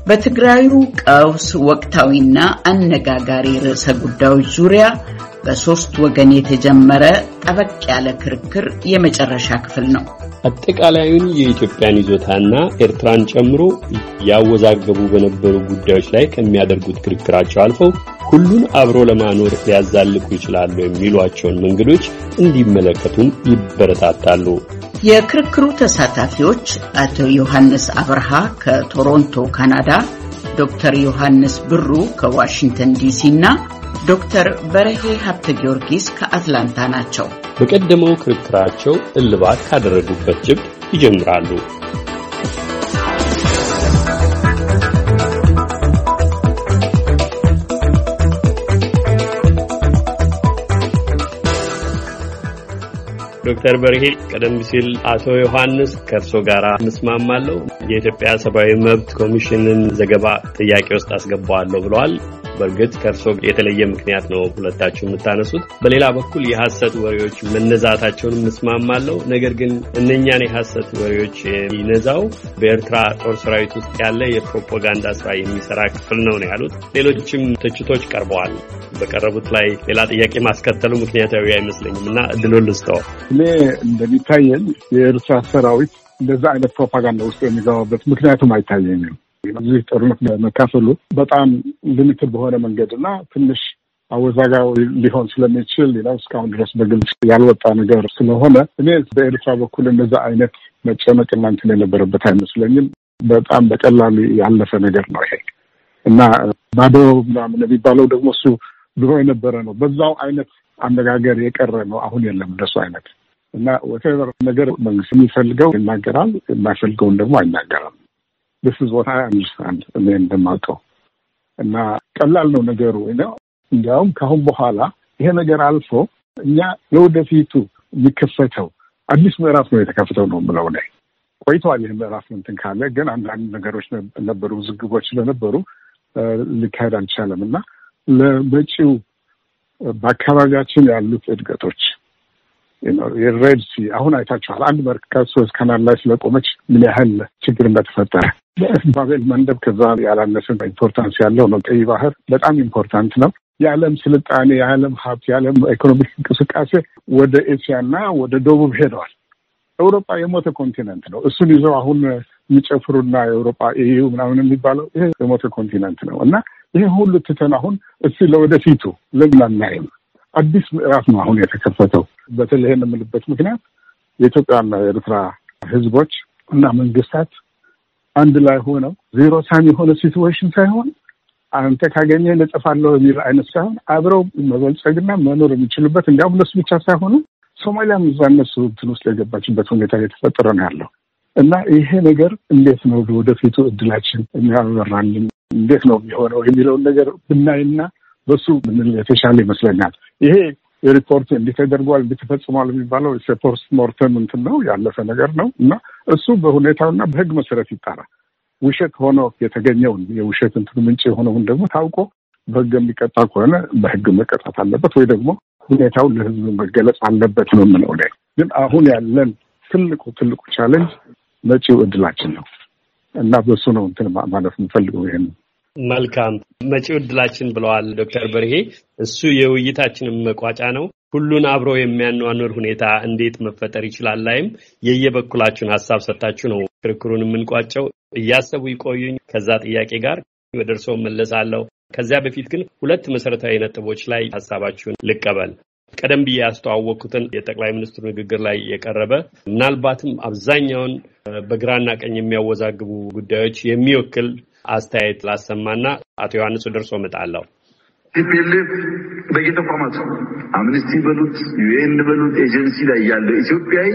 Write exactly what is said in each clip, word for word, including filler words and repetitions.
በትግራዩ ቀውስ ወቅታዊና አነጋጋሪ ርዕሰ ጉዳዮች ዙሪያ በሶስት ወገን የተጀመረ ጠበቅ ያለ ክርክር የመጨረሻ ክፍል ነው። አጠቃላዩን የኢትዮጵያን ይዞታና ኤርትራን ጨምሮ ያወዛገቡ በነበሩ ጉዳዮች ላይ ከሚያደርጉት ክርክራቸው አልፈው ሁሉን አብሮ ለማኖር ሊያዛልቁ ይችላሉ የሚሏቸውን መንገዶች እንዲመለከቱም ይበረታታሉ። የክርክሩ ተሳታፊዎች አቶ ዮሐንስ አብርሃ ከቶሮንቶ ካናዳ፣ ዶክተር ዮሐንስ ብሩ ከዋሽንግተን ዲሲ እና ዶክተር በረሄ ሀብተ ጊዮርጊስ ከአትላንታ ናቸው። በቀደመው ክርክራቸው እልባት ካደረጉበት ጭብጥ ይጀምራሉ። ዶክተር በርሄ ቀደም ሲል አቶ ዮሐንስ ከርሶ ጋራ መስማማለሁ የኢትዮጵያ ሰብአዊ መብት ኮሚሽንን ዘገባ ጥያቄ ውስጥ አስገባዋለሁ ብለዋል። በርግጥ ከርሶ የተለየ ምክንያት ነው ሁለታችሁ የምታነሱት። በሌላ በኩል የሐሰት ወሬዎች መነዛታቸውን መስማማለሁ። ነገር ግን እነኛን የሐሰት ወሬዎች የሚነዛው በኤርትራ ጦር ሰራዊት ውስጥ ያለ የፕሮፓጋንዳ ስራ የሚሰራ ክፍል ነው ነው ያሉት። ሌሎችም ትችቶች ቀርበዋል። በቀረቡት ላይ ሌላ ጥያቄ ማስከተሉ ምክንያታዊ አይመስለኝምና እድሉን ልስጠው። እኔ እንደሚታየኝ የኤርትራ ሰራዊት እንደዛ አይነት ፕሮፓጋንዳ ውስጥ የሚገባበት ምክንያቱም አይታየኝም። እዚህ ጦርነት መካፈሉ በጣም ሊሚትድ በሆነ መንገድና ትንሽ አወዛጋቢ ሊሆን ስለሚችል ነው እስካሁን ድረስ በግልጽ ያልወጣ ነገር ስለሆነ እኔ በኤርትራ በኩል እንደዛ አይነት መጨነቅ እንትን የነበረበት አይመስለኝም። በጣም በቀላሉ ያለፈ ነገር ነው ይሄ እና ባዶ ምናምን የሚባለው ደግሞ እሱ ድሮ የነበረ ነው። በዛው አይነት አነጋገር የቀረ ነው። አሁን የለም እንደሱ አይነት እና whatever ነገር መንግስት የሚፈልገው ይናገራል፣ የማይፈልገውን ደግሞ አይናገርም። this is what I understand እኔ እንደማውቀው እና ቀላል ነው ነገሩ ነው። እንዲያውም ካሁን በኋላ ይሄ ነገር አልፎ እኛ ለወደፊቱ የሚከፈተው አዲስ ምዕራፍ ነው የተከፈተው ነው ብለው ነው ቆይቷል። ይሄ ምዕራፍ እንትን ካለ ግን አንዳንድ ነገሮች ነበሩ፣ ዝግቦች ስለነበሩ ሊካሄድ አልቻለም እና ለመጪው በአካባቢያችን ያሉት እድገቶች የሬድ ሲ አሁን አይታችኋል። አንድ መርከብ ሶስት ካናል ላይ ስለቆመች ምን ያህል ችግር እንደተፈጠረ ባቤል መንደብ ከዛ ያላነሰ ኢምፖርታንስ ያለው ነው። ቀይ ባህር በጣም ኢምፖርታንት ነው። የዓለም ስልጣኔ፣ የዓለም ሀብት፣ የዓለም ኢኮኖሚክ እንቅስቃሴ ወደ ኤሽያና ወደ ደቡብ ሄደዋል። አውሮፓ የሞተ ኮንቲኔንት ነው። እሱን ይዘው አሁን የሚጨፍሩና የአውሮፓ ኢዩ ምናምን የሚባለው ይሄ የሞተ ኮንቲኔንት ነው እና ይሄ ሁሉ ትተን አሁን እሱ ለወደፊቱ ለምን አናይም? አዲስ ምዕራፍ ነው አሁን የተከፈተው። በተለይ የምልበት ምክንያት የኢትዮጵያና የኤርትራ ህዝቦች እና መንግስታት አንድ ላይ ሆነው ዜሮ ሳም የሆነ ሲቹዌሽን ሳይሆን አንተ ካገኘህ ለጠፋለው የሚል አይነት ሳይሆን አብረው መበልጸግና መኖር የሚችሉበት እንዲያውም እነሱ ብቻ ሳይሆኑ ሶማሊያም እነሱ እንትን ውስጥ የገባችበት ሁኔታ የተፈጠረ ነው ያለው እና ይሄ ነገር እንዴት ነው ወደፊቱ እድላችን የሚያበራልን እንዴት ነው የሚሆነው የሚለውን ነገር ብናይና በሱ ምን የተሻለ ይመስለኛል። ይሄ ሪፖርት እንዲተደርጓል እንዲተፈጽሟል የሚባለው ሪፖርት ሞርተም እንትን ነው ያለፈ ነገር ነው እና እሱ በሁኔታውና በህግ መሰረት ይጣራል። ውሸት ሆኖ የተገኘውን የውሸት እንትን ምንጭ የሆነውን ደግሞ ታውቆ በህግ የሚቀጣ ከሆነ በህግ መቀጣት አለበት ወይ ደግሞ ሁኔታው ለህዝብ መገለጽ አለበት ነው የምለው። ግን አሁን ያለን ትልቁ ትልቁ ቻሌንጅ መጪው እድላችን ነው እና በሱ ነው እንትን ማለት የምፈልገው ይሄን። መልካም መጪው እድላችን ብለዋል ዶክተር በርሄ። እሱ የውይይታችንን መቋጫ ነው። ሁሉን አብሮ የሚያኗኗር ሁኔታ እንዴት መፈጠር ይችላል ላይም የየበኩላችሁን ሐሳብ ሰጣችሁ ነው ክርክሩን የምንቋጨው። እያሰቡ ይቆዩኝ። ከዛ ጥያቄ ጋር ወደ እርስዎ መለሳለሁ። ከዚያ በፊት ግን ሁለት መሰረታዊ ነጥቦች ላይ ሐሳባችሁን ልቀበል። ቀደም ብዬ ያስተዋወቅኩትን የጠቅላይ ሚኒስትሩ ንግግር ላይ የቀረበ ምናልባትም አብዛኛውን በግራና ቀኝ የሚያወዛግቡ ጉዳዮች የሚወክል አስተያየት ላሰማና አቶ ዮሐንስ ደርሶ መጣለው። ቲፒኤልኤፍ በየተቋማቱ አምነስቲ በሉት ዩኤን በሉት ኤጀንሲ ላይ ያለው ኢትዮጵያዊ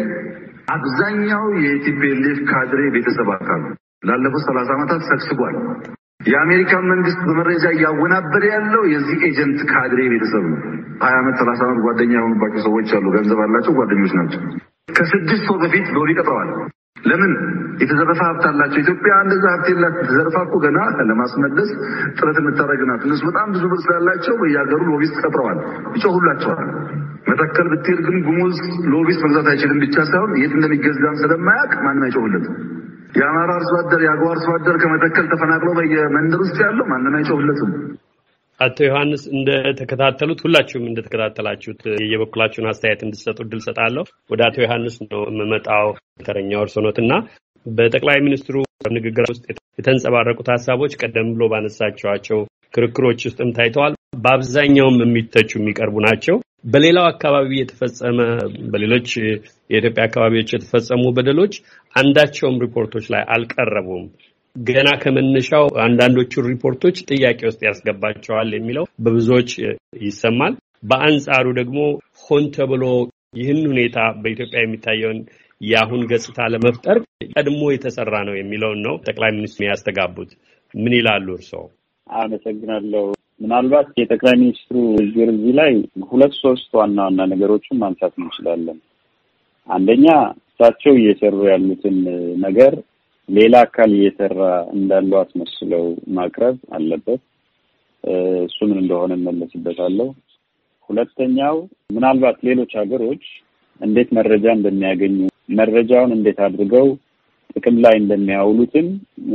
አብዛኛው የቲፒኤልኤፍ ካድሬ ቤተሰብ አካል ላለፉት ሰላሳ ዓመታት ሰክስጓል። የአሜሪካን መንግስት በመረጃ እያወናበረ ያለው የዚህ ኤጀንት ካድሬ ቤተሰብ ነው። ሀያ ዓመት ሰላሳ ዓመት ጓደኛ የሆኑባቸው ሰዎች አሉ። ገንዘብ አላቸው፣ ጓደኞች ናቸው። ከስድስት ወር በፊት ሎቢ ቀጥረዋል። ለምን የተዘረፈ ሀብት አላቸው። ኢትዮጵያ እንደዛ ሀብት የላት ተዘርፋ እኮ ገና ለማስመለስ ጥረት የምታደርግናት። እነሱ በጣም ብዙ ብር ስላላቸው በየሀገሩ ሎቢስት ቀጥረዋል፣ ይጮሁላቸዋል። መተከል ብትሄድ ግን ጉሙዝ ሎቢስት መግዛት አይችልም ብቻ ሳይሆን የት እንደሚገዛም ስለማያውቅ ማንም አይጮህለትም። የአማራ አርሶ አደር የአገው አርሶ አደር ከመተከል ተፈናቅሎ በየመንደር ውስጥ ያለው ማንንም አይጮህለትም። አቶ ዮሐንስ እንደተከታተሉት ሁላችሁም እንደተከታተላችሁት የበኩላችሁን አስተያየት እንድትሰጡ እድል ሰጣለሁ። ወደ አቶ ዮሐንስ ነው የምመጣው። ተረኛው እርሶ ኖትና በጠቅላይ ሚኒስትሩ ንግግር ውስጥ የተንጸባረቁት ሀሳቦች ቀደም ብሎ ባነሳቸዋቸው ክርክሮች ውስጥም ታይተዋል። በአብዛኛውም የሚተቹ የሚቀርቡ ናቸው። በሌላው አካባቢ የተፈጸመ በሌሎች የኢትዮጵያ አካባቢዎች የተፈጸሙ በደሎች አንዳቸውም ሪፖርቶች ላይ አልቀረቡም። ገና ከመነሻው አንዳንዶቹ ሪፖርቶች ጥያቄ ውስጥ ያስገባቸዋል የሚለው በብዙዎች ይሰማል። በአንጻሩ ደግሞ ሆን ተብሎ ይህን ሁኔታ በኢትዮጵያ የሚታየውን የአሁን ገጽታ ለመፍጠር ቀድሞ የተሰራ ነው የሚለውን ነው ጠቅላይ ሚኒስትሩ ያስተጋቡት። ምን ይላሉ እርስዎ? አመሰግናለሁ። ምናልባት የጠቅላይ ሚኒስትሩ ንግግር እዚህ ላይ ሁለት ሶስት ዋና ዋና ነገሮችን ማንሳት እንችላለን። አንደኛ እሳቸው እየሰሩ ያሉትን ነገር ሌላ አካል እየሰራ እንዳለው አስመስለው ማቅረብ አለበት። እሱ ምን እንደሆነ መለስበታለሁ። ሁለተኛው ምናልባት ሌሎች ሀገሮች እንዴት መረጃ እንደሚያገኙ መረጃውን እንዴት አድርገው ጥቅም ላይ እንደሚያውሉትን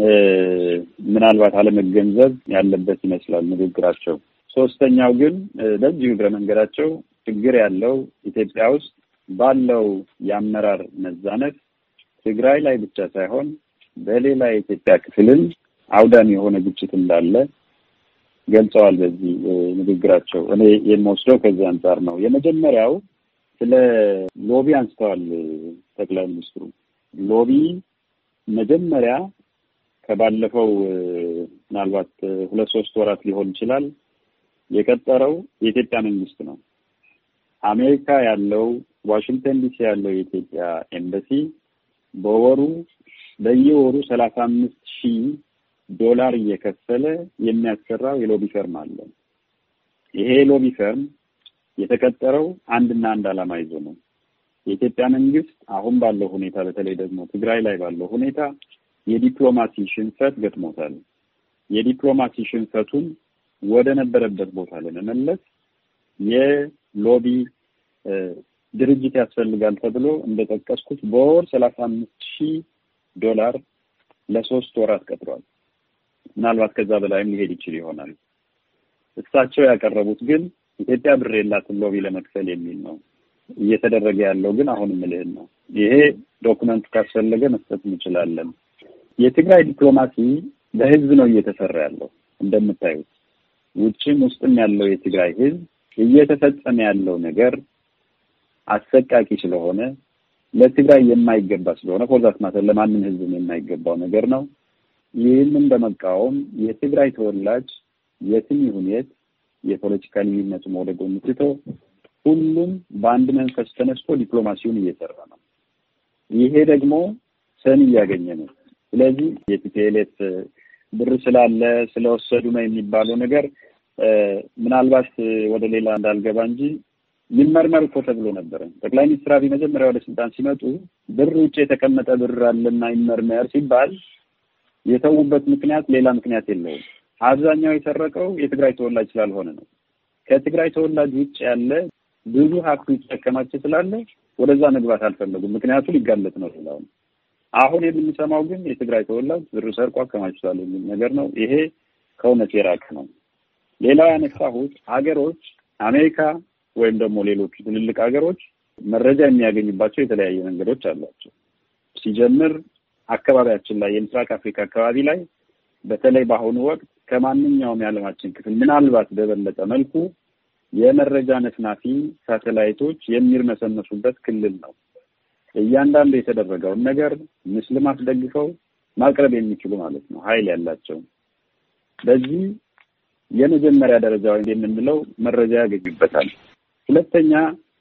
ምናልባት አለመገንዘብ ያለበት ይመስላል ንግግራቸው። ሶስተኛው ግን በዚህ እግረ መንገዳቸው ችግር ያለው ኢትዮጵያ ውስጥ ባለው የአመራር መዛነት ትግራይ ላይ ብቻ ሳይሆን በሌላ የኢትዮጵያ ክፍልም አውዳሚ የሆነ ግጭት እንዳለ ገልጸዋል በዚህ ንግግራቸው። እኔ የምወስደው ከዚህ አንጻር ነው። የመጀመሪያው ስለ ሎቢ አንስተዋል ጠቅላይ ሚኒስትሩ። ሎቢ መጀመሪያ ከባለፈው ምናልባት ሁለት ሶስት ወራት ሊሆን ይችላል የቀጠረው የኢትዮጵያ መንግስት ነው። አሜሪካ ያለው ዋሽንግተን ዲሲ ያለው የኢትዮጵያ ኤምባሲ በወሩ በየወሩ ሰላሳ አምስት ሺህ ዶላር እየከፈለ የሚያሰራው የሎቢ ፈርም አለ። ይሄ ሎቢ ፈርም የተቀጠረው አንድና አንድ ዓላማ ይዞ ነው። የኢትዮጵያ መንግስት አሁን ባለው ሁኔታ በተለይ ደግሞ ትግራይ ላይ ባለው ሁኔታ የዲፕሎማሲ ሽንፈት ገጥሞታል። የዲፕሎማሲ ሽንፈቱን ወደ ነበረበት ቦታ ለመመለስ የሎቢ ድርጅት ያስፈልጋል ተብሎ እንደጠቀስኩት በወር ሰላሳ አምስት ሺህ ዶላር ለሶስት ወራት ቀጥሯል። ምናልባት ከዛ በላይም ሊሄድ ይችል ይሆናል። እሳቸው ያቀረቡት ግን ኢትዮጵያ ብር የላትም ሎቢ ለመክፈል የሚል ነው። እየተደረገ ያለው ግን አሁንም ምልህን ነው። ይሄ ዶክመንት ካስፈለገ መስጠት እንችላለን። የትግራይ ዲፕሎማሲ በህዝብ ነው እየተሰራ ያለው። እንደምታዩት ውጭም ውስጥም ያለው የትግራይ ህዝብ እየተፈጸመ ያለው ነገር አሰቃቂ ስለሆነ ለትግራይ የማይገባ ስለሆነ ፎርዛት ማለት ለማንም ህዝብ የማይገባው ነገር ነው። ይህንን በመቃወም የትግራይ ተወላጅ የትም ይሁን የት የፖለቲካ ልዩነቱ ወደ ጎን ትቶ ሁሉም በአንድ መንፈስ ተነስቶ ዲፕሎማሲውን እየሰራ ነው። ይሄ ደግሞ ሰሚ ያገኘ ነው። ስለዚህ የቲፒኤልኤፍ ብር ስላለ ስለወሰዱ ነው የሚባለው ነገር ምናልባት ወደ ሌላ እንዳልገባ እንጂ ይመርመር እኮ ተብሎ ነበር። ጠቅላይ ሚኒስትር አብይ መጀመሪያ ወደ ስልጣን ሲመጡ ብር ውጭ የተቀመጠ ብር አለና ይመርመር ሲባል የተውበት ምክንያት ሌላ ምክንያት የለውም። አብዛኛው የሰረቀው የትግራይ ተወላጅ ስላልሆነ ነው። ከትግራይ ተወላጅ ውጭ ያለ ብዙ ሀብት ተከማቸ ስላለ ወደዛ መግባት አልፈለጉም። ምክንያቱም ሊጋለጥ ነው ስላው። አሁን የምንሰማው ግን የትግራይ ተወላጅ ብር ሰርቆ አከማችቷል የሚል ነገር ነው። ይሄ ከእውነት የራቀ ነው። ሌላው ያነሳሁት ሀገሮች አሜሪካ ወይም ደግሞ ሌሎች ትልልቅ ሀገሮች መረጃ የሚያገኙባቸው የተለያዩ መንገዶች አሏቸው። ሲጀምር አካባቢያችን ላይ የምስራቅ አፍሪካ አካባቢ ላይ በተለይ በአሁኑ ወቅት ከማንኛውም የዓለማችን ክፍል ምናልባት በበለጠ መልኩ የመረጃ ነፍናፊ ሳተላይቶች የሚርመሰመሱበት ክልል ነው። እያንዳንዱ የተደረገውን ነገር ምስልም አስደግፈው ማቅረብ የሚችሉ ማለት ነው፣ ኃይል ያላቸው። በዚህ የመጀመሪያ ደረጃ የምንለው መረጃ ያገኙበታል። ሁለተኛ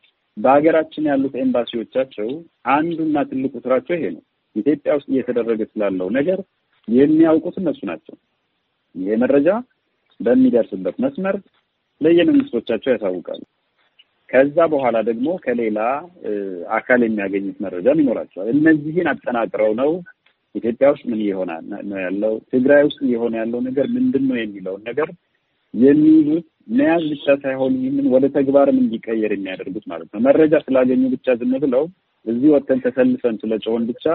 በአገራችን ያሉት ኤምባሲዎቻቸው አንዱና ትልቁ ስራቸው ይሄ ነው። ኢትዮጵያ ውስጥ እየተደረገ ስላለው ነገር የሚያውቁት እነሱ ናቸው። ይሄ መረጃ በሚደርስበት መስመር ለየመንግስቶቻቸው ያሳውቃሉ። ከዛ በኋላ ደግሞ ከሌላ አካል የሚያገኙት መረጃ ይኖራቸዋል። እነዚህን አጠናቅረው ነው ኢትዮጵያ ውስጥ ምን ይሆናል ነው ያለው፣ ትግራይ ውስጥ ይሆን ያለው ነገር ምንድነው የሚለውን ነገር የሚይዙት መያዝ ብቻ ሳይሆን ይህንን ወደ ተግባርም እንዲቀየር የሚያደርጉት ማለት ነው። መረጃ ስላገኙ ብቻ ዝም ብለው እዚህ ወጥተን ተሰልፈን ስለጮህን ብቻ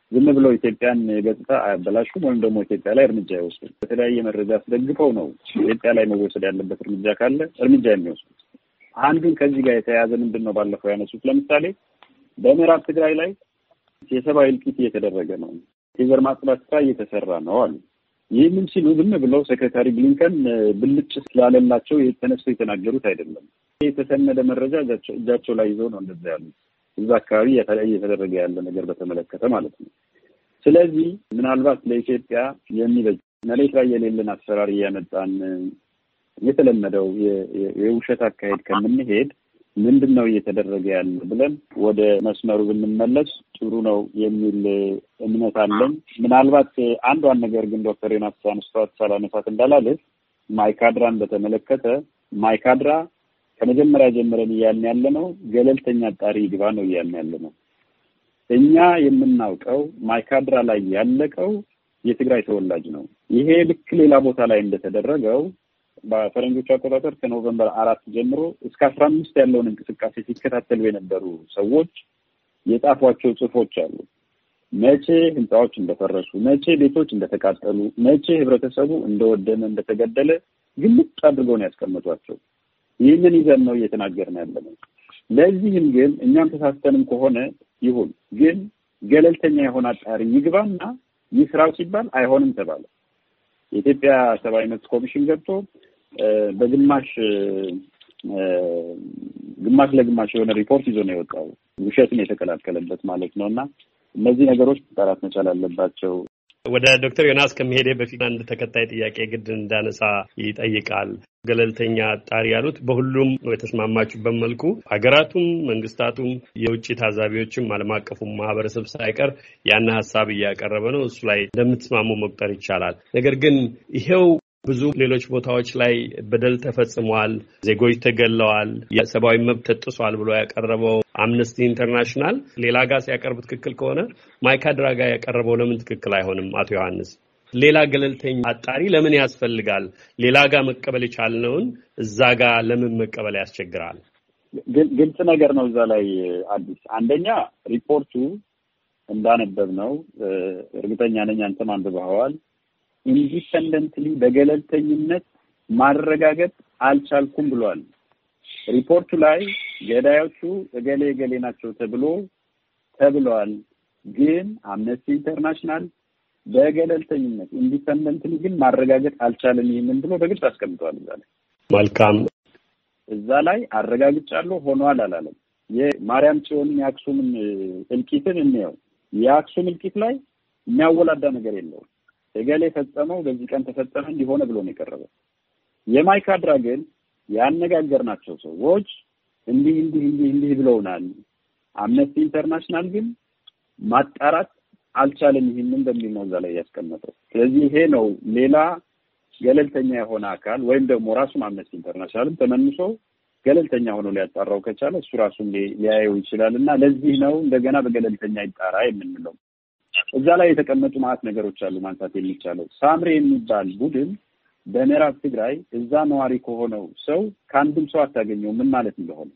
ዝም ብለው ኢትዮጵያን ገጽታ አያበላሹም ወይም ደግሞ ኢትዮጵያ ላይ እርምጃ ይወስዱ። በተለያየ መረጃ አስደግፈው ነው ኢትዮጵያ ላይ መወሰድ ያለበት እርምጃ ካለ እርምጃ የሚወስዱት። አንዱን ከዚህ ጋር የተያያዘ ምንድነው ባለፈው ያነሱት ለምሳሌ በምዕራብ ትግራይ ላይ የሰብአዊ እልቂት እየተደረገ ነው፣ የዘር ማጥፋት ስራ እየተሰራ ነው አሉ። ይህንን ሲሉ ዝም ብለው ሴክሬታሪ ብሊንከን ብልጭ ስላለላቸው የተነሱ የተናገሩት አይደለም። የተሰነደ መረጃ እጃቸው ላይ ይዘው ነው እንደዛ ያሉት። እዛ አካባቢ እየተደረገ ያለ ነገር በተመለከተ ማለት ነው። ስለዚህ ምናልባት ለኢትዮጵያ የሚበጅ መሬት ላይ የሌለን አሰራር እያመጣን የተለመደው የውሸት አካሄድ ከምንሄድ ምንድነው እየተደረገ ያለ ብለን ወደ መስመሩ ብንመለስ ጥሩ ነው የሚል እምነት አለን። ምናልባት አንዷን ነገር ግን ዶክተር ዮናስ አንስቷት ሳላነሳት እንዳላለች ማይካድራን በተመለከተ ማይካድራ ከመጀመሪያ ጀምረን እያልን ያለ ነው ገለልተኛ አጣሪ ይግባ ነው እያልን ያለ ነው። እኛ የምናውቀው ማይካድራ ላይ ያለቀው የትግራይ ተወላጅ ነው። ይሄ ልክ ሌላ ቦታ ላይ እንደተደረገው በፈረንጆች አቆጣጠር ከኖቬምበር አራት ጀምሮ እስከ አስራ አምስት ያለውን እንቅስቃሴ ሲከታተሉ የነበሩ ሰዎች የጻፏቸው ጽፎች አሉ። መቼ ህንጻዎች እንደፈረሱ፣ መቼ ቤቶች እንደተቃጠሉ፣ መቼ ህብረተሰቡ እንደወደመ እንደተገደለ ግልጽ አድርገው ነው ያስቀመጧቸው። ይህንን ይዘን ነው እየተናገርን ያለነው። ለዚህም ግን እኛም ተሳስተንም ከሆነ ይሁን ግን ገለልተኛ የሆነ አጣሪ ይግባና ይስራው ሲባል አይሆንም ተባለ። የኢትዮጵያ ሰብአዊ መብት ኮሚሽን ገብቶ በግማሽ ግማሽ ለግማሽ የሆነ ሪፖርት ይዞ ነው የወጣው፣ ውሸትን የተከላከለበት ማለት ነውና እነዚህ ነገሮች መጣራት መቻል አለባቸው። ወደ ዶክተር ዮናስ ከመሄዴ በፊት አንድ ተከታይ ጥያቄ ግድ እንዳነሳ ይጠይቃል። ገለልተኛ አጣሪ ያሉት በሁሉም የተስማማችሁበት መልኩ ሀገራቱም መንግስታቱም የውጭ ታዛቢዎችም ዓለም አቀፉ ማህበረሰብ ሳይቀር ያን ሐሳብ እያቀረበ ነው። እሱ ላይ እንደምትስማሙ መቁጠር ይቻላል። ነገር ግን ይሄው ብዙ ሌሎች ቦታዎች ላይ በደል ተፈጽሟል፣ ዜጎች ተገለዋል፣ የሰብአዊ መብት ተጥሷል ብሎ ያቀረበው አምነስቲ ኢንተርናሽናል ሌላ ጋር ሲያቀርብ ትክክል ከሆነ ማይካድራ ጋር ያቀረበው ለምን ትክክል አይሆንም? አቶ ዮሐንስ ሌላ ገለልተኛ አጣሪ ለምን ያስፈልጋል? ሌላ ጋር መቀበል የቻልነውን እዛ ጋር ለምን መቀበል ያስቸግራል? ግልጽ ነገር ነው እዛ ላይ አዲስ አንደኛ ሪፖርቱ እንዳነበብ ነው እርግጠኛ ነኝ አንተም አንብበዋል። ኢንዲፔንደንትሊ በገለልተኝነት ማረጋገጥ አልቻልኩም ብሏል። ሪፖርቱ ላይ ገዳዮቹ እገሌ እገሌ ናቸው ተብሎ ተብሏል። ግን አምነስቲ ኢንተርናሽናል በገለልተኝነት ኢንዲፔንደንትሊ ግን ማረጋገጥ አልቻለም ይሄንን ብሎ በግልጽ አስቀምጧል። እዛ ላይ መልካም እዛ ላይ አረጋግጫለሁ ሆኗል አላለም። የማርያም ጽዮንን የአክሱምን እልቂትን እንየው። የአክሱም እልቂት ላይ የሚያወላዳ ነገር የለውም። እገሌ ፈጸመው በዚህ ቀን ተፈጸመ እንዲሆነ ብሎ ነው የቀረበው። የማይካድራ ግን ያነጋገርናቸው ሰዎች እንዲህ እንዲህ እንዲህ እንዲህ ብለውናል። አምነስቲ ኢንተርናሽናል ግን ማጣራት አልቻለም ይሄንን በሚል ነው እዛ ላይ ያስቀመጠው። ስለዚህ ይሄ ነው ሌላ ገለልተኛ የሆነ አካል ወይም ደግሞ ራሱን አምነስቲ ኢንተርናሽናልም ተመንሶ ገለልተኛ ሆኖ ሊያጣራው ከቻለ እሱ ራሱን ሊያየው ይችላልና ለዚህ ነው እንደገና በገለልተኛ ይጣራ የምንለው። እዛ ላይ የተቀመጡ ማለት ነገሮች አሉ ማንሳት የሚቻለው። ሳምሬ የሚባል ቡድን በምዕራብ ትግራይ እዛ ነዋሪ ከሆነው ሰው ከአንድም ሰው አታገኘው ምን ማለት እንደሆነ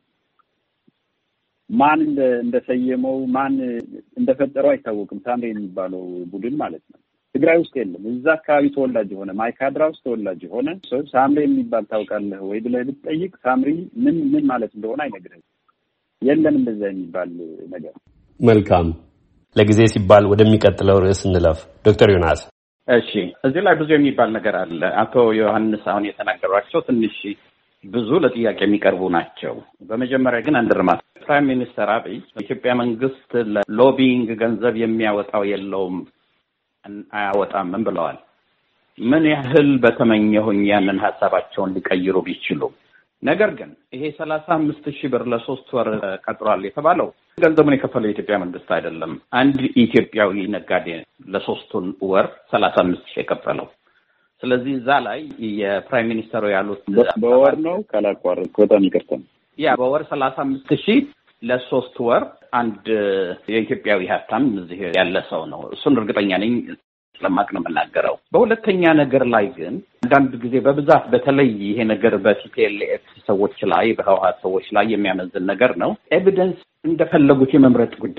ማን እንደሰየመው ማን እንደፈጠረው አይታወቅም። ሳምሬ የሚባለው ቡድን ማለት ነው ትግራይ ውስጥ የለም። እዛ አካባቢ ተወላጅ ሆነ ማይካድራ ውስጥ ተወላጅ ሆነ ሰው ሳምሬ የሚባል ታውቃለህ ወይ ብለህ ብትጠይቅ ሳምሪ ምን ምን ማለት እንደሆነ አይነግርህም። የለም እንደዛ የሚባል ነገር። መልካም ለጊዜ ሲባል ወደሚቀጥለው ርዕስ እንለፍ። ዶክተር ዮናስ እሺ፣ እዚህ ላይ ብዙ የሚባል ነገር አለ። አቶ ዮሐንስ አሁን የተናገሯቸው ትንሽ ብዙ ለጥያቄ የሚቀርቡ ናቸው። በመጀመሪያ ግን አንድ ርማት ፕራይም ሚኒስተር አብይ የኢትዮጵያ መንግስት ለሎቢንግ ገንዘብ የሚያወጣው የለውም አያወጣም ብለዋል። ምን ያህል በተመኘሁኝ ያንን ሐሳባቸውን ሊቀይሩ ቢችሉ። ነገር ግን ይሄ ሰላሳ አምስት ሺህ ብር ለሶስት ወር ቀጥሯል የተባለው ገንዘቡን የከፈለው የኢትዮጵያ መንግስት አይደለም። አንድ ኢትዮጵያዊ ነጋዴ ለሶስቱን ወር ሰላሳ አምስት ሺህ የከፈለው። ስለዚህ እዛ ላይ የፕራይም ሚኒስተሩ ያሉት በወር ነው ካላቋረጥ በጣም ይቅርታ ያ በወር ሰላሳ አምስት ሺህ ለሶስት ወር አንድ የኢትዮጵያዊ ሀብታም እዚህ ያለ ሰው ነው። እሱን እርግጠኛ ነኝ ስለማቅ ነው የምናገረው። በሁለተኛ ነገር ላይ ግን አንዳንድ ጊዜ በብዛት በተለይ ይሄ ነገር በቲፒኤልኤፍ ሰዎች ላይ በህወሓት ሰዎች ላይ የሚያመዝን ነገር ነው። ኤቪደንስ እንደፈለጉት የመምረጥ ጉዳይ አለ።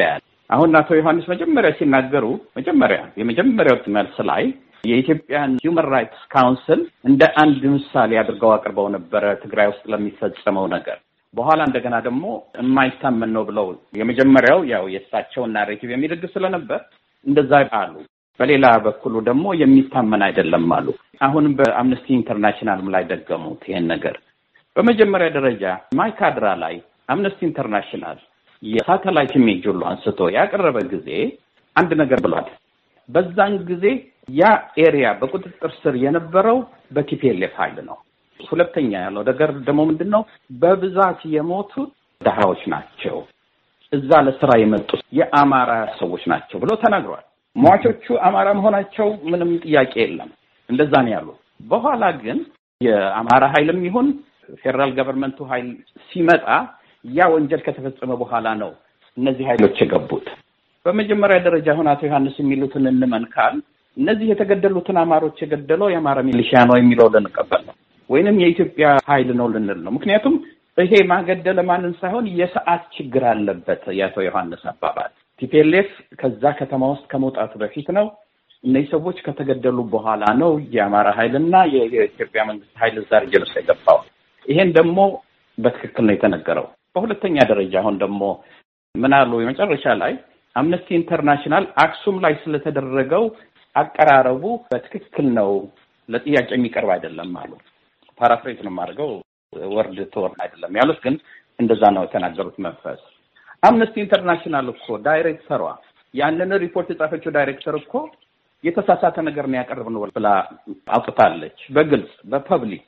አሁን አቶ ዮሐንስ መጀመሪያ ሲናገሩ መጀመሪያ የመጀመሪያው መልስ ላይ የኢትዮጵያን ሂውመን ራይትስ ካውንስል እንደ አንድ ምሳሌ አድርገው አቅርበው ነበር ትግራይ ውስጥ ለሚፈጸመው ነገር። በኋላ እንደገና ደግሞ የማይታመን ነው ብለው የመጀመሪያው ያው የእሳቸውን ናሬቲቭ የሚደግፍ ስለነበር እንደዛ አሉ። በሌላ በኩሉ ደግሞ የሚታመን አይደለም አሉ። አሁንም በአምነስቲ ኢንተርናሽናልም ላይ ደገሙት ይሄን ነገር። በመጀመሪያ ደረጃ ማይካድራ ላይ አምነስቲ ኢንተርናሽናል የሳተላይት ኢሜጅ ሁሉ አንስቶ ያቀረበ ጊዜ አንድ ነገር ብሏል። በዛን ጊዜ ያ ኤሪያ በቁጥጥር ስር የነበረው በቲፒኤልኤፍ ኃይል ነው። ሁለተኛ ያለው ነገር ደግሞ ምንድነው? በብዛት የሞቱት ደሃዎች ናቸው፣ እዛ ለስራ የመጡት የአማራ ሰዎች ናቸው ብሎ ተናግሯል። ሟቾቹ አማራ መሆናቸው ምንም ጥያቄ የለም፣ እንደዛ ነው ያሉት። በኋላ ግን የአማራ ኃይልም ይሁን ፌደራል ገቨርንመንቱ ኃይል ሲመጣ ያ ወንጀል ከተፈጸመ በኋላ ነው እነዚህ ኃይሎች የገቡት። በመጀመሪያ ደረጃ አሁን አቶ ዮሐንስ የሚሉትን እንመንካል። እነዚህ የተገደሉትን አማሮች የገደለው የአማራ ሚሊሻ ነው የሚለው ልንቀበል ነው ወይንም የኢትዮጵያ ኃይል ነው ልንል ነው? ምክንያቱም ይሄ ማገደለ ማንን ሳይሆን የሰዓት ችግር አለበት። የአቶ ዮሐንስ አባባል ቲፒኤልኤፍ ከዛ ከተማ ውስጥ ከመውጣቱ በፊት ነው። እነዚህ ሰዎች ከተገደሉ በኋላ ነው የአማራ ኃይልና የኢትዮጵያ መንግስት ኃይል ዛር ጀልስ የገባው። ይሄን ደግሞ በትክክል ነው የተነገረው። በሁለተኛ ደረጃ አሁን ደግሞ ምን አሉ የመጨረሻ ላይ አምነስቲ ኢንተርናሽናል አክሱም ላይ ስለተደረገው አቀራረቡ በትክክል ነው፣ ለጥያቄ የሚቀርብ አይደለም አሉ። ፓራፍሬዝ ነው የማደርገው፣ ወርድ ተወርድ አይደለም ያሉት፣ ግን እንደዛ ነው የተናገሩት መንፈስ። አምነስቲ ኢንተርናሽናል እኮ ዳይሬክተሯ ያንን ሪፖርት የጻፈችው ዳይሬክተር እኮ የተሳሳተ ነገር ነው ያቀርብነው ብላ አውጥታለች በግልጽ በፐብሊክ።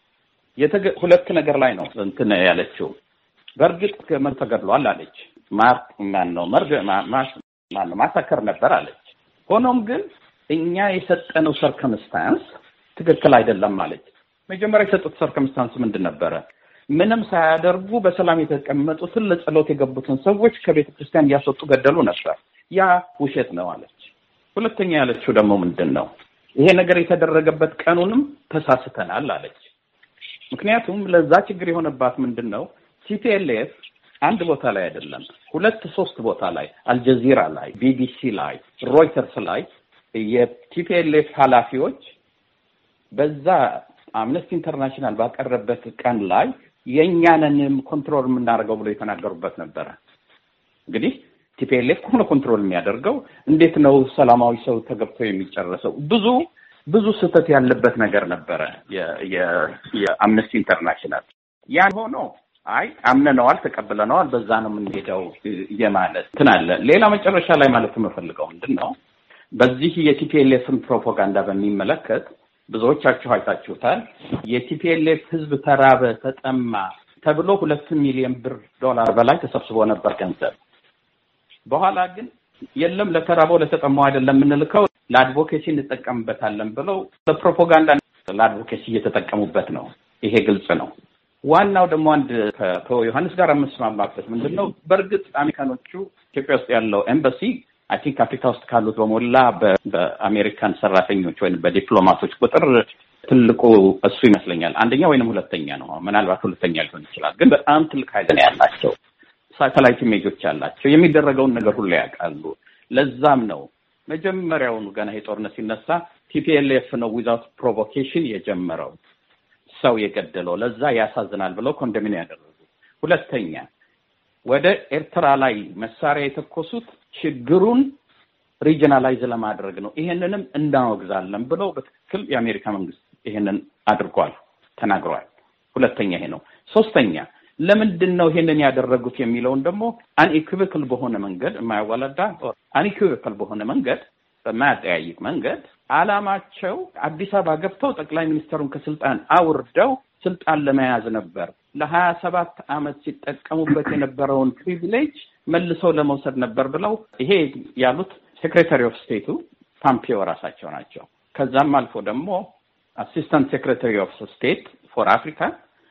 ሁለት ነገር ላይ ነው እንትን ያለችው። በእርግጥ ከመን ተገድሏል አለች። ማርክ ማን ነው መርገ ማስ ማን ነው ማሳከር ነበር አለች። ሆኖም ግን እኛ የሰጠነው ሰርከምስታንስ ትክክል አይደለም አለች። መጀመሪያ የሰጡት ሰርከምስታንስ ምንድን ነበረ? ምንም ሳያደርጉ በሰላም የተቀመጡትን ለጸሎት የገቡትን ሰዎች ከቤተ ክርስቲያን ያስወጡ ገደሉ ነበር። ያ ውሸት ነው አለች። ሁለተኛ ያለችው ደግሞ ምንድን ነው? ይሄ ነገር የተደረገበት ቀኑንም ተሳስተናል አለች። ምክንያቱም ለዛ ችግር የሆነባት ምንድን ነው? ቲፒኤልኤፍ አንድ ቦታ ላይ አይደለም፣ ሁለት ሶስት ቦታ ላይ አልጀዚራ ላይ፣ ቢቢሲ ላይ፣ ሮይተርስ ላይ የቲፒኤልኤፍ ኃላፊዎች በዛ አምነስቲ ኢንተርናሽናል ባቀረበበት ቀን ላይ የኛንንም ኮንትሮል የምናደርገው ብሎ የተናገሩበት ነበረ። እንግዲህ ቲፒኤልኤፍ ሆኖ ኮንትሮል የሚያደርገው እንዴት ነው ሰላማዊ ሰው ተገብቶ የሚጨረሰው? ብዙ ብዙ ስህተት ያለበት ነገር ነበረ የአምነስቲ ኢንተርናሽናል። ያን ሆኖ አይ አምነነዋል፣ ተቀብለነዋል፣ በዛ ነው የምንሄደው የማለት እንትን አለ። ሌላ መጨረሻ ላይ ማለት የምፈልገው ምንድን ነው? በዚህ የቲፒኤልኤፍን ፕሮፓጋንዳ በሚመለከት ብዙዎቻችሁ አይታችሁታል። የቲፒኤልኤፍ ህዝብ ተራበ፣ ተጠማ ተብሎ ሁለት ሚሊዮን ብር ዶላር በላይ ተሰብስቦ ነበር ገንዘብ። በኋላ ግን የለም ለተራበው ለተጠማው አይደለም የምንልከው ለአድቮኬሲ እንጠቀምበታለን ብለው ለፕሮፓጋንዳ ለአድቮኬሲ እየተጠቀሙበት ነው። ይሄ ግልጽ ነው። ዋናው ደግሞ አንድ ከቶ ዮሐንስ ጋር የምስማማበት ምንድነው? በእርግጥ አሜሪካኖቹ ኢትዮጵያ ውስጥ ያለው ኤምባሲ አይ ቲንክ አፍሪካ ውስጥ ካሉት በሞላ በአሜሪካን ሰራተኞች ወይም በዲፕሎማቶች ቁጥር ትልቁ እሱ ይመስለኛል። አንደኛ ወይንም ሁለተኛ ነው፣ ምናልባት ሁለተኛ ሊሆን ይችላል። ግን በጣም ትልቅ ኃይል ነው ያላቸው። ሳተላይት ኢሜጆች አላቸው። የሚደረገውን ነገር ሁሉ ያውቃሉ። ለዛም ነው መጀመሪያውኑ ገና የጦርነት ሲነሳ ቲፒኤልኤፍ ነው ዊዛውት ፕሮቮኬሽን የጀመረው ሰው የገደለው። ለዛ ያሳዝናል ብለው ኮንደሚን ያደረጉ። ሁለተኛ ወደ ኤርትራ ላይ መሳሪያ የተኮሱት ችግሩን ሪጂናላይዝ ለማድረግ ነው። ይሄንንም እንዳወግዛለን ብለው በትክክል የአሜሪካ መንግስት ይሄንን አድርጓል፣ ተናግሯል። ሁለተኛ ይሄ ነው። ሶስተኛ ለምንድን ነው ይሄንን ያደረጉት የሚለውን ደግሞ አንኢኩዊካል በሆነ መንገድ የማያዋላዳ አንኢኩዊካል በሆነ መንገድ በማያጠያይቅ መንገድ አላማቸው አዲስ አበባ ገብተው ጠቅላይ ሚኒስትሩን ከስልጣን አውርደው ስልጣን ለመያዝ ነበር። ለሀያ ሰባት አመት ሲጠቀሙበት የነበረውን ፕሪቪሌጅ መልሰው ለመውሰድ ነበር ብለው ይሄ ያሉት ሴክሬታሪ ኦፍ ስቴቱ ፖምፒዮ ራሳቸው ናቸው። ከዛም አልፎ ደግሞ አሲስታንት ሴክሬታሪ ኦፍ ስቴት ፎር አፍሪካ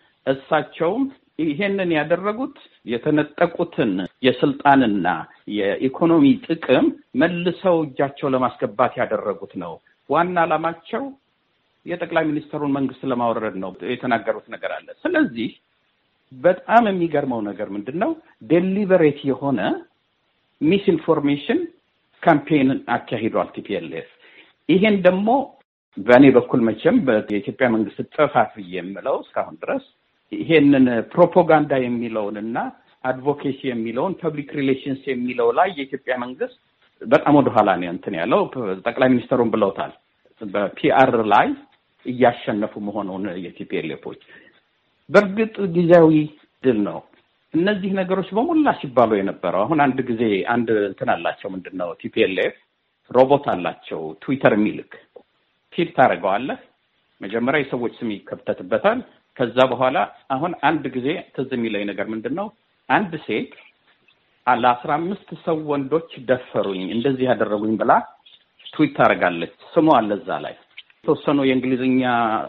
እሳቸውም ይሄንን ያደረጉት የተነጠቁትን የስልጣንና የኢኮኖሚ ጥቅም መልሰው እጃቸው ለማስገባት ያደረጉት ነው። ዋና ዓላማቸው የጠቅላይ ሚኒስትሩን መንግስት ለማውረድ ነው የተናገሩት ነገር አለ። ስለዚህ በጣም የሚገርመው ነገር ምንድነው? ዴሊበሬት የሆነ ሚስ ኢንፎርሜሽን ካምፔን አካሂዷል ቲፒኤልኤፍ። ይሄን ደግሞ በእኔ በኩል መቼም በኢትዮጵያ መንግስት ጥፋት የምለው እስካሁን ድረስ ይሄንን ፕሮፓጋንዳ የሚለውንና አድቮኬሲ የሚለውን ፐብሊክ ሪሌሽንስ የሚለው ላይ የኢትዮጵያ መንግስት በጣም ወደ ኋላ ነው እንትን ያለው። ጠቅላይ ሚኒስትሩን ብለውታል በፒአር ላይ እያሸነፉ መሆኑን የቲፒኤልኤፎች። በእርግጥ ጊዜያዊ ድል ነው። እነዚህ ነገሮች በሙላ ሲባሉ የነበረው አሁን አንድ ጊዜ አንድ እንትን አላቸው ምንድነው ቲፒኤልኤፍ ሮቦት አላቸው ትዊተር የሚልክ ፊት ታደርገዋለህ። መጀመሪያ የሰዎች ስም ይከተትበታል። ከዛ በኋላ አሁን አንድ ጊዜ ትዝ የሚለኝ ነገር ምንድነው አንድ ሴት አስራ አምስት ሰው ወንዶች ደፈሩኝ እንደዚህ ያደረጉኝ ብላ ትዊት ታደርጋለች። ስሙ አለ እዛ ላይ ተወሰኑ የእንግሊዝኛ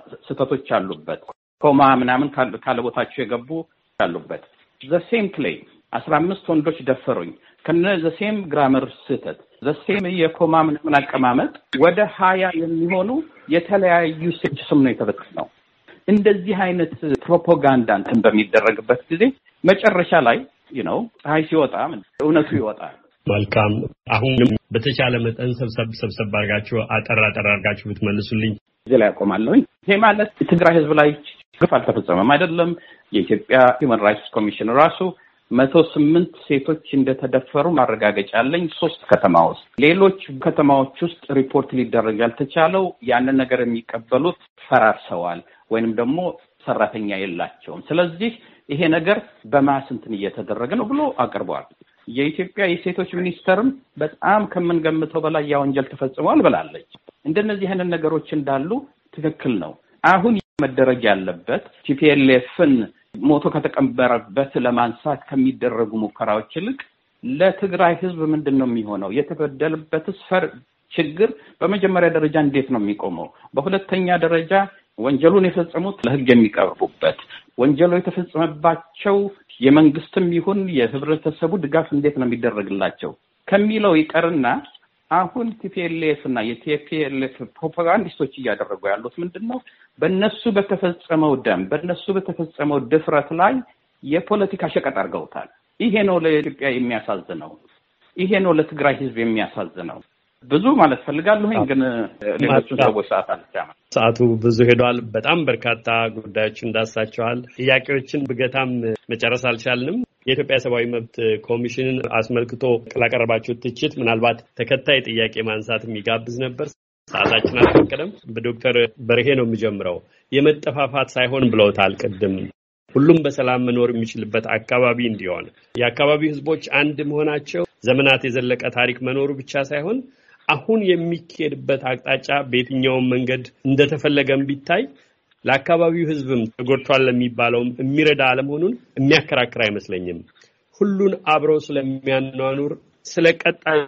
ስህተቶች አሉበት፣ ኮማ ምናምን ካለ ቦታቸው የገቡ አሉበት። the same claim አስራ አምስት ወንዶች ደፈሩኝ ከነ the same grammar ስህተት the same የኮማ ምናምን አቀማመጥ ወደ ሀያ የሚሆኑ የተለያዩ ስም ነው የተበተነው። እንደዚህ አይነት ፕሮፓጋንዳ እንትን በሚደረግበት ጊዜ መጨረሻ ላይ you know ፀሐይ ሲወጣ እውነቱ ይወጣል። መልካም አሁንም በተቻለ መጠን ሰብሰብ ሰብሰብ አድርጋችሁ አጠራ አጠራ አድርጋችሁ ብትመልሱልኝ እዚህ ላይ አቆማለሁ። ይሄ ማለት ትግራይ ህዝብ ላይ ግፍ አልተፈጸመም አይደለም። የኢትዮጵያ ሂውማን ራይትስ ኮሚሽን ራሱ መቶ ስምንት ሴቶች እንደተደፈሩ ማረጋገጫ አለኝ ሶስት ከተማ ውስጥ። ሌሎች ከተማዎች ውስጥ ሪፖርት ሊደረግ ያልተቻለው ያንን ነገር የሚቀበሉት ፈራርሰዋል ወይንም ደግሞ ሰራተኛ የላቸውም። ስለዚህ ይሄ ነገር በማስንትን እየተደረገ ነው ብሎ አቅርቧል። የኢትዮጵያ የሴቶች ሚኒስተርም በጣም ከመንገምተው በላይ ያ ወንጀል ተፈጽሟል ብላለች። እንደነዚህ አይነት ነገሮች እንዳሉ ትክክል ነው። አሁን መደረግ ያለበት ቲፒኤልኤፍን ሞቶ ከተቀበረበት ለማንሳት ከሚደረጉ ሙከራዎች ይልቅ ለትግራይ ህዝብ ምንድነው የሚሆነው? የተበደለበት ስፈር ችግር በመጀመሪያ ደረጃ እንዴት ነው የሚቆመው? በሁለተኛ ደረጃ ወንጀሉን የፈጸሙት ለህግ የሚቀርቡበት፣ ወንጀሉ የተፈጸመባቸው የመንግስትም ይሁን የህብረተሰቡ ድጋፍ እንዴት ነው የሚደረግላቸው ከሚለው ይቀርና አሁን ቲፒኤልኤፍ እና የቲፒኤልኤፍ ፕሮፓጋንዲስቶች እያደረጉ ያሉት ምንድነው? በእነሱ በተፈጸመው ደም በእነሱ በተፈጸመው ድፍረት ላይ የፖለቲካ ሸቀጥ አድርገውታል። ይሄ ነው ለኢትዮጵያ የሚያሳዝነው። ይሄ ነው ለትግራይ ህዝብ የሚያሳዝነው። ብዙ ማለት ፈልጋለሁ ግን ሌሎቹ ሰዎች ሰዓት አልቻለም። ሰዓቱ ብዙ ሄዷል። በጣም በርካታ ጉዳዮች እንዳሳቸዋል። ጥያቄዎችን ብገታም መጨረስ አልቻልንም። የኢትዮጵያ ሰብአዊ መብት ኮሚሽንን አስመልክቶ ላቀረባችሁ ትችት ምናልባት ተከታይ ጥያቄ ማንሳት የሚጋብዝ ነበር። ሰዓታችን አልፈቀደም። በዶክተር በርሄ ነው የሚጀምረው። የመጠፋፋት ሳይሆን ብለውታል ቅድም ሁሉም በሰላም መኖር የሚችልበት አካባቢ እንዲሆን የአካባቢው ህዝቦች አንድ መሆናቸው ዘመናት የዘለቀ ታሪክ መኖሩ ብቻ ሳይሆን አሁን የሚኬድበት አቅጣጫ በየትኛውም መንገድ እንደተፈለገም ቢታይ ለአካባቢው ህዝብም ተጎድቷል ለሚባለውም የሚረዳ አለመሆኑን የሚያከራክር አይመስለኝም። ሁሉን አብረው ስለሚያኗኑር ስለቀጣይ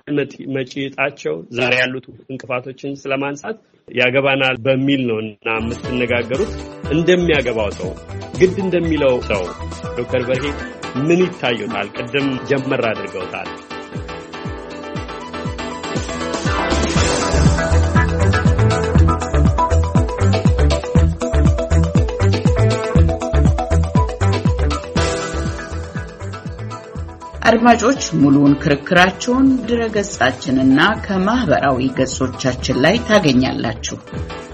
መጪጣቸው ዛሬ ያሉት እንቅፋቶችን ስለማንሳት ያገባናል በሚል ነውና የምትነጋገሩት። እንደሚያገባው ሰው ግድ እንደሚለው ሰው ዶክተር በርሄ ምን ይታዩታል? ቅድም ጀመር አድርገውታል። አድማጮች ሙሉውን ክርክራቸውን ድረገጻችንና ከማህበራዊ ገጾቻችን ላይ ታገኛላችሁ።